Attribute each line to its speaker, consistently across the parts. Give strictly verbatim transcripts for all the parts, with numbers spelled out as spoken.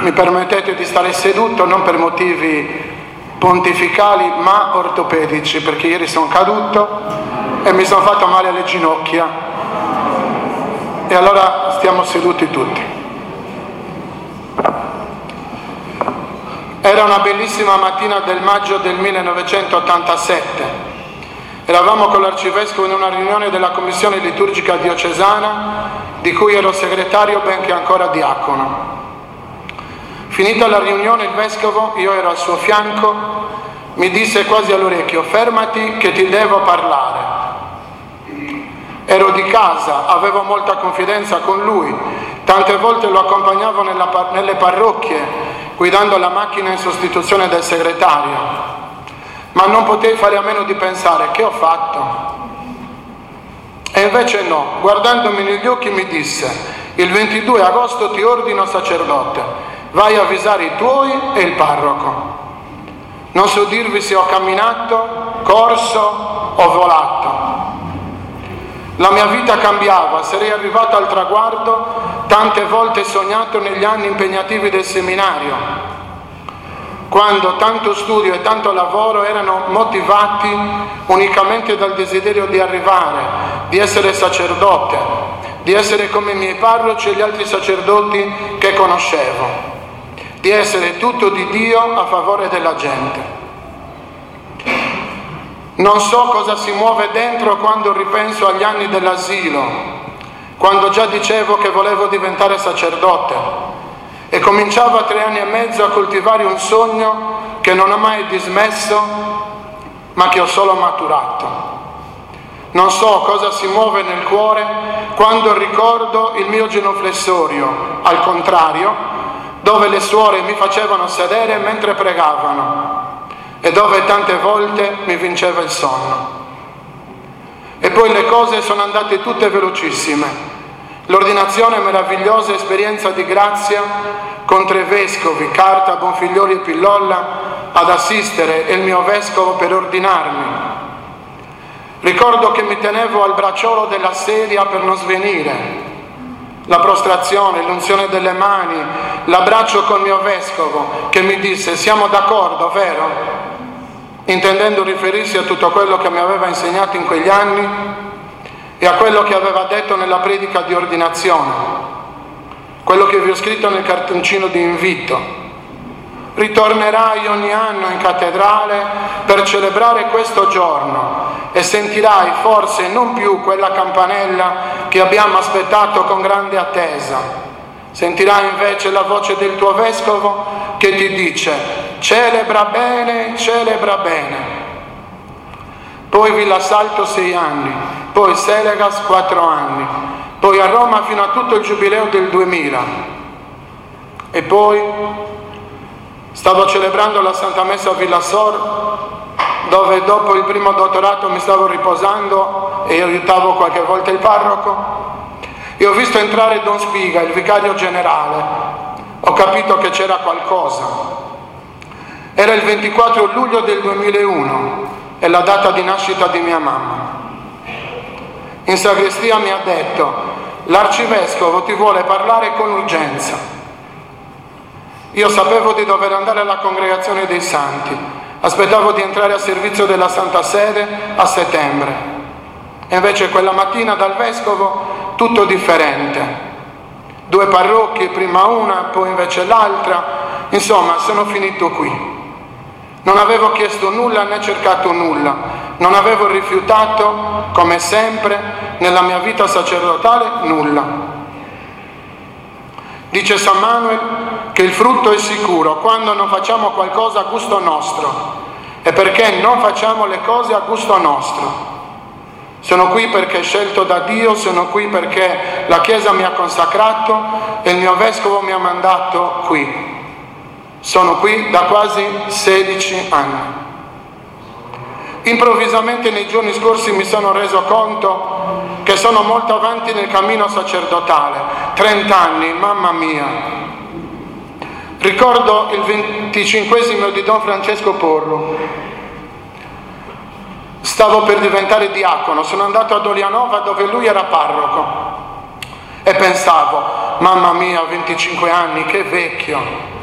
Speaker 1: Mi permettete di stare seduto non per motivi pontificali ma ortopedici, perché ieri sono caduto e mi sono fatto male alle ginocchia, e allora stiamo seduti tutti. Era una bellissima mattina del maggio del millenovecentottantasette. Eravamo con l'arcivescovo in una riunione della commissione liturgica diocesana, di cui ero segretario benché ancora diacono. Finita la riunione, il vescovo, io ero al suo fianco, mi disse quasi all'orecchio: fermati che ti devo parlare. Ero di casa, avevo molta confidenza con lui, tante volte lo accompagnavo nella, nelle parrocchie, guidando la macchina in sostituzione del segretario, ma non potei fare a meno di pensare: che ho fatto? E invece no, guardandomi negli occhi mi disse: il ventidue agosto ti ordino sacerdote. Vai a avvisare i tuoi e il parroco. Non so dirvi se ho camminato, corso o volato. La mia vita cambiava, sarei arrivato al traguardo tante volte sognato negli anni impegnativi del seminario, quando tanto studio e tanto lavoro erano motivati unicamente dal desiderio di arrivare, di essere sacerdote, di essere come i miei parroci e gli altri sacerdoti che conoscevo, di essere tutto di Dio a favore della gente. Non so cosa si muove dentro quando ripenso agli anni dell'asilo, quando già dicevo che volevo diventare sacerdote e cominciavo a tre anni e mezzo a coltivare un sogno che non ho mai dismesso, ma che ho solo maturato. Non so cosa si muove nel cuore quando ricordo il mio genuflessorio, al contrario, dove le suore mi facevano sedere mentre pregavano e dove tante volte mi vinceva il sonno. E poi le cose sono andate tutte velocissime. L'ordinazione meravigliosa esperienza di grazia con tre vescovi, Carta, Bonfigliori e Pillolla, ad assistere e il mio vescovo per ordinarmi. Ricordo che mi tenevo al bracciolo della sedia per non svenire. La prostrazione, l'unzione delle mani, l'abbraccio col mio vescovo che mi disse: siamo d'accordo, vero? Intendendo riferirsi a tutto quello che mi aveva insegnato in quegli anni e a quello che aveva detto nella predica di ordinazione, quello che vi ho scritto nel cartoncino di invito. Ritornerai ogni anno in cattedrale per celebrare questo giorno e sentirai forse non più quella campanella che abbiamo aspettato con grande attesa. Sentirai invece la voce del tuo vescovo che ti dice: celebra bene, celebra bene. Poi Villa Salto sei anni, poi Selegas quattro anni, poi a Roma fino a tutto il giubileo del duemila. E poi stavo celebrando la Santa Messa a Villa Sor, dove dopo il primo dottorato mi stavo riposando e aiutavo qualche volta il parroco, e ho visto entrare Don Spiga, il vicario generale. Ho capito che c'era qualcosa. Era il ventiquattro luglio del duemilauno, è la data di nascita di mia mamma. In sagrestia mi ha detto: l'arcivescovo ti vuole parlare con urgenza. Io sapevo di dover andare alla congregazione dei santi, aspettavo di entrare a servizio della Santa Sede a settembre. E invece quella mattina dal vescovo tutto differente. Due parrocchie, prima una, poi invece l'altra. Insomma, sono finito qui. Non avevo chiesto nulla né cercato nulla. Non avevo rifiutato, come sempre, nella mia vita sacerdotale, nulla. Dice San Manuel che il frutto è sicuro quando non facciamo qualcosa a gusto nostro. E perché non facciamo le cose a gusto nostro? Sono qui perché scelto da Dio, sono qui perché la Chiesa mi ha consacrato e il mio vescovo mi ha mandato qui. Sono qui da quasi sedici anni. Improvvisamente nei giorni scorsi mi sono reso conto che sono molto avanti nel cammino sacerdotale. trent'anni, mamma mia. Ricordo il venticinquesimo di Don Francesco Porro. Stavo per diventare diacono, sono andato ad Olianova dove lui era parroco e pensavo: mamma mia, venticinque anni, che vecchio.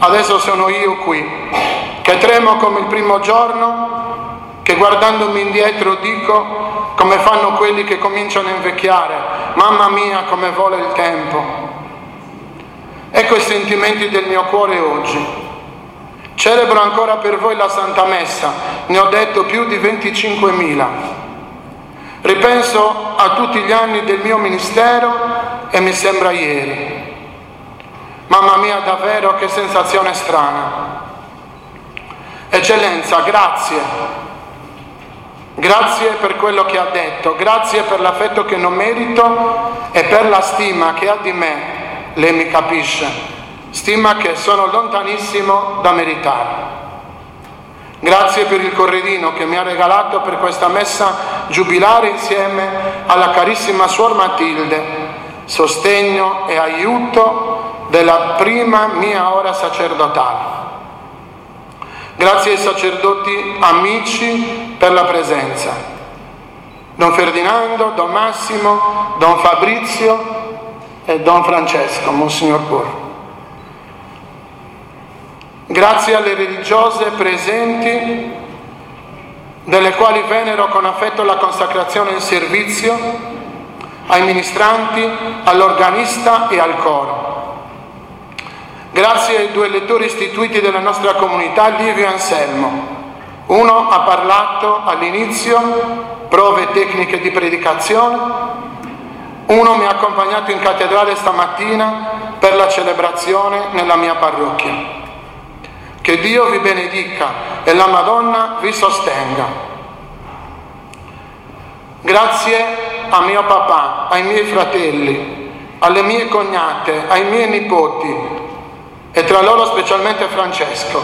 Speaker 1: adesso sono io qui, che tremo come il primo giorno, che guardandomi indietro dico, come fanno quelli che cominciano a invecchiare, mamma mia come vola il tempo. Ecco i sentimenti del mio cuore oggi. Celebro ancora per voi la Santa Messa, ne ho detto più di venticinquemila. Ripenso a tutti gli anni del mio ministero e mi sembra ieri. Mamma mia, davvero che sensazione strana. Eccellenza, grazie. Grazie per quello che ha detto, grazie per l'affetto che non merito e per la stima che ha di me, lei mi capisce, stima che sono lontanissimo da meritare. Grazie per il corredino che mi ha regalato per questa messa giubilare insieme alla carissima Suor Matilde, sostegno e aiuto della prima mia ora sacerdotale. Grazie ai sacerdoti amici per la presenza. Don Ferdinando, Don Massimo, Don Fabrizio e Don Francesco, Monsignor Porro. Grazie alle religiose presenti, delle quali venero con affetto la consacrazione in servizio, ai ministranti, all'organista e al coro. Grazie ai due lettori istituiti della nostra comunità, Livio e Anselmo. Uno ha parlato all'inizio, prove tecniche di predicazione. Uno mi ha accompagnato in cattedrale stamattina per la celebrazione nella mia parrocchia. Che Dio vi benedica e la Madonna vi sostenga. Grazie a mio papà, ai miei fratelli, alle mie cognate, ai miei nipoti e tra loro specialmente Francesco,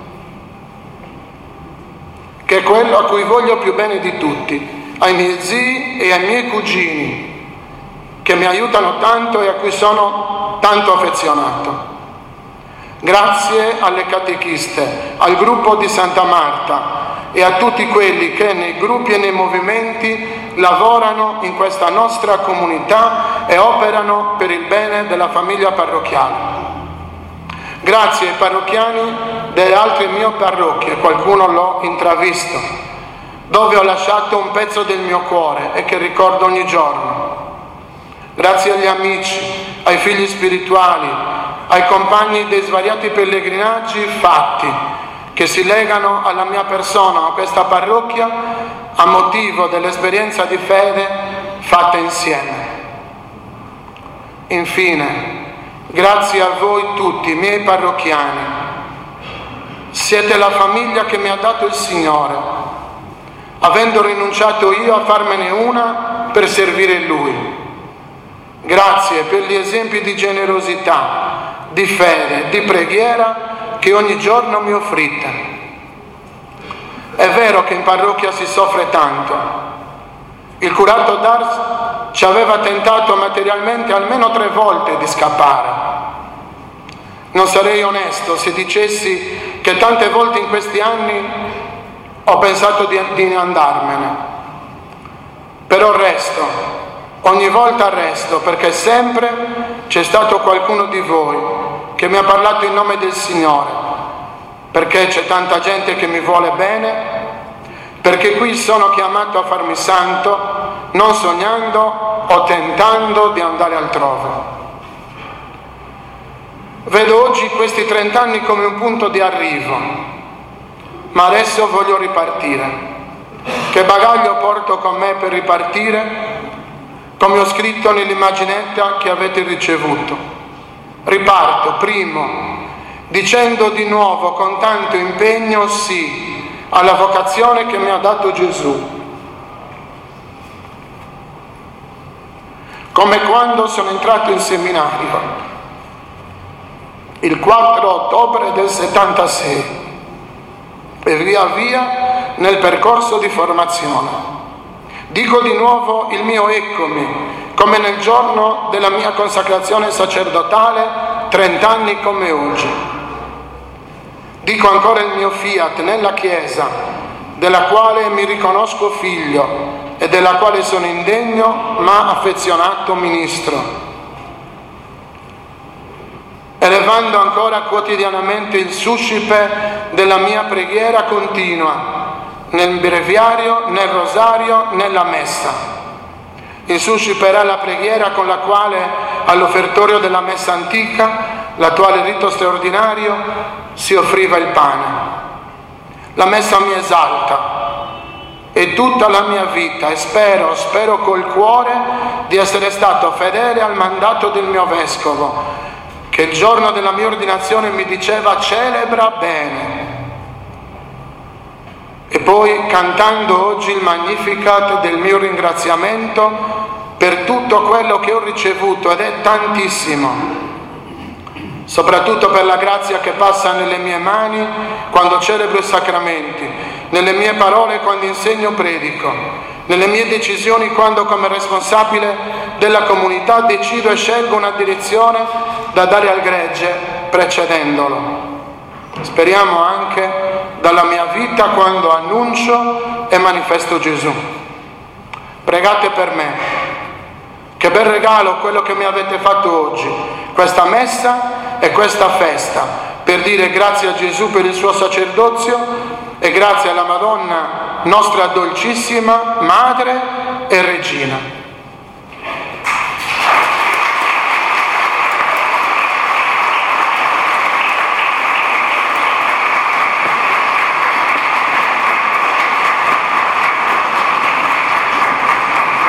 Speaker 1: che è quello a cui voglio più bene di tutti, ai miei zii e ai miei cugini, che mi aiutano tanto e a cui sono tanto affezionato. Grazie alle catechiste, al gruppo di Santa Marta e a tutti quelli che nei gruppi e nei movimenti lavorano in questa nostra comunità e operano per il bene della famiglia parrocchiale. Grazie ai parrocchiani delle altre mie parrocchie, qualcuno l'ho intravisto, dove ho lasciato un pezzo del mio cuore e che ricordo ogni giorno. Grazie agli amici, ai figli spirituali, ai compagni dei svariati pellegrinaggi fatti, che si legano alla mia persona, a questa parrocchia, a motivo dell'esperienza di fede fatta insieme. Infine, grazie a voi tutti, miei parrocchiani. Siete la famiglia che mi ha dato il Signore, avendo rinunciato io a farmene una per servire Lui. Grazie per gli esempi di generosità, di fede, di preghiera che ogni giorno mi offrite. È vero che in parrocchia si soffre tanto. Il curato d'Ars ci aveva tentato materialmente almeno tre volte di scappare. Non sarei onesto se dicessi che tante volte in questi anni ho pensato di, di andarmene. Però resto. Ogni volta resto, perché sempre c'è stato qualcuno di voi che mi ha parlato in nome del Signore, perché c'è tanta gente che mi vuole bene, perché qui sono chiamato a farmi santo, non sognando o tentando di andare altrove. Vedo oggi questi trent'anni come un punto di arrivo, ma adesso voglio ripartire. Che bagaglio porto con me per ripartire? Come ho scritto nell'immaginetta che avete ricevuto. Riparto, primo, dicendo di nuovo con tanto impegno sì alla vocazione che mi ha dato Gesù. Come quando sono entrato in seminario, il quattro ottobre del settantasei, e via via nel percorso di formazione. Dico di nuovo il mio eccomi, come nel giorno della mia consacrazione sacerdotale, trent'anni come oggi. Dico ancora il mio fiat nella Chiesa, della quale mi riconosco figlio e della quale sono indegno ma affezionato ministro. elevando ancora quotidianamente il suscipe della mia preghiera continua, nel breviario, nel rosario, nella messa. Il suscipe era la preghiera con la quale all'offertorio della messa antica, l'attuale rito straordinario, si offriva il pane. La messa mi esalta e tutta la mia vita, e spero, spero col cuore di essere stato fedele al mandato del mio vescovo, che il giorno della mia ordinazione mi diceva: celebra bene. E poi, cantando oggi il Magnificat del mio ringraziamento per tutto quello che ho ricevuto, ed è tantissimo, soprattutto per la grazia che passa nelle mie mani quando celebro i sacramenti, nelle mie parole quando insegno o predico, nelle mie decisioni quando come responsabile della comunità decido e scelgo una direzione da dare al gregge precedendolo. Speriamo anche dalla mia vita quando annuncio e manifesto Gesù. Pregate per me. Che bel regalo quello che mi avete fatto oggi, questa messa e questa festa, per dire grazie a Gesù per il suo sacerdozio e grazie alla Madonna, nostra dolcissima Madre e Regina.